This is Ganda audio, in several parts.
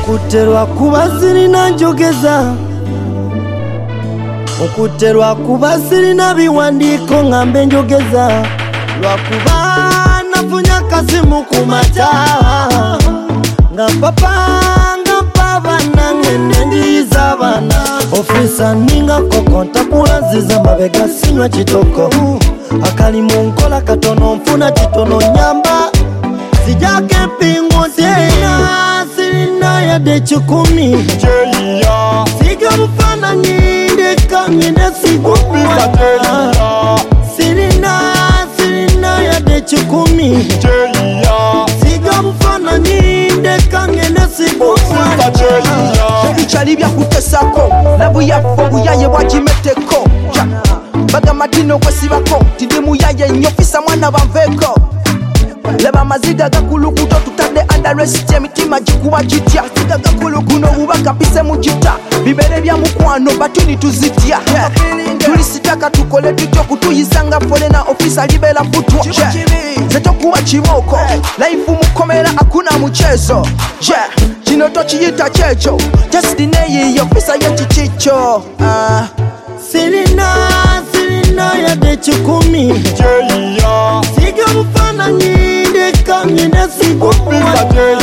okuterwa kuba sirina njogeza okuterwa kuba sirina biwandiiko ngambe njogeza lwakuba nafunye akasimu ku mata nga papa nga baba nange nenjiyiza abaana ofisa ninga koko ntakula nziza mabega sinywa kitoko akali mu nkola katono nfuna kitono nyamba sijake mpingo sirina yadde 10 siga bufaananyi ndeka ngende sigupisa sirina yadde 10 siga bufaananyi ndeka ngende sigupisa ebikyali byakutesako labu yaffe buyaye bwagimeteko baga matino kwesibako tindi muyaye nnyo fisa mwana banveeko leba maziga gakulukuto tutadde andarest emitima gikuba gitya maziga gakulukuno bubaka pise mugita bibere bya mukwano batuni tuzitya tulisitaka tukole tutyo kutuyisanga folena ofisa libera futwa zeto kuba kiboko life mukomera akuna muchezo kino tokiyita kyecho just neyi ofisa yekikicho Sirina yadde 10 siga bufaananyi ndeka ngende sigupisa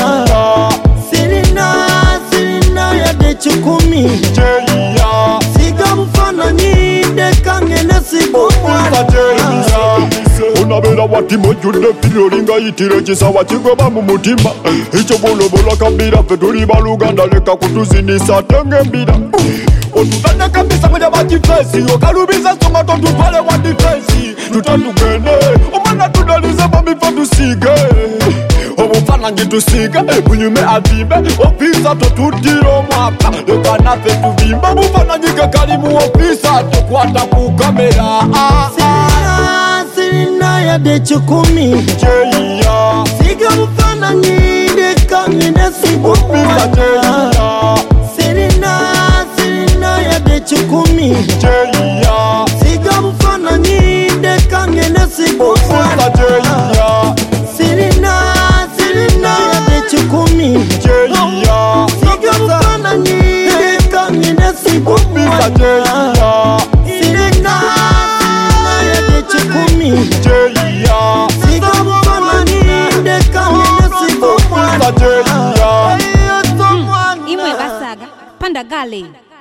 Sirina yadde 10 siga bufaananyi ndeka ngende sigupisa Unabera wati mojudde firolinga yitire kisawa kigoba mu mutima ekyo bolobola kabira ffe tuli baluganda leka kutuzinisa tenge mbira otutanda kabisa mwenye bakifesi okalubiza songa totutwale wa difensi tutatugende omwana tudalize bomifa tusige obufaananyi tusige bunyume adimbe ofisa totutira omwaka leka naffe tuvimbe obufaananyi kekali mu ofisa tukwata ku kamera Sirina yadde 10 siga bufaananyi ndeka ngende sigupisa Sirina yadde 10 siga bufaananyi ndeka ngende sigupisa Sirina yadde 10 siga bufaananyi ndeka ngende sigupisa Imwe basaga panda gale